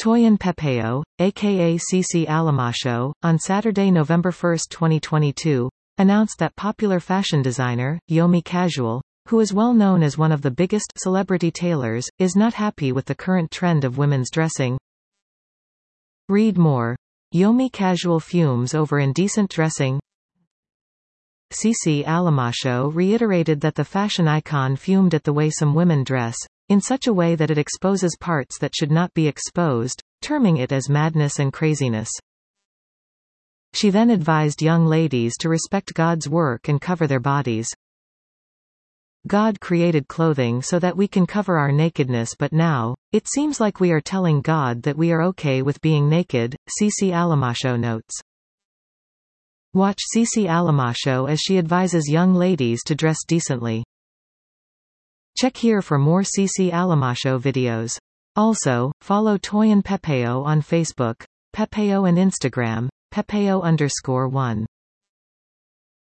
Toyin Pepeo, aka Cici Alamacho, on Saturday, November 1, 2022, announced that popular fashion designer, Yomi Casual, who is well known as one of the biggest celebrity tailors, is not happy with the current trend of women's dressing. Read more. Yomi Casual fumes over indecent dressing. Cici Alamacho reiterated that the fashion icon fumed at the way some women dress, in such a way that it exposes parts that should not be exposed, terming it as madness and craziness. She then advised young ladies to respect God's work and cover their bodies. God created clothing so that we can cover our nakedness, but now, it seems like we are telling God that we are okay with being naked, Cici Alamacho notes. Watch Cici Alamacho as she advises young ladies to dress decently. Check here for more Cici Alamacho videos. Also, follow Toyin Pepeo on Facebook, Pepeo and Instagram, Pepeo_1.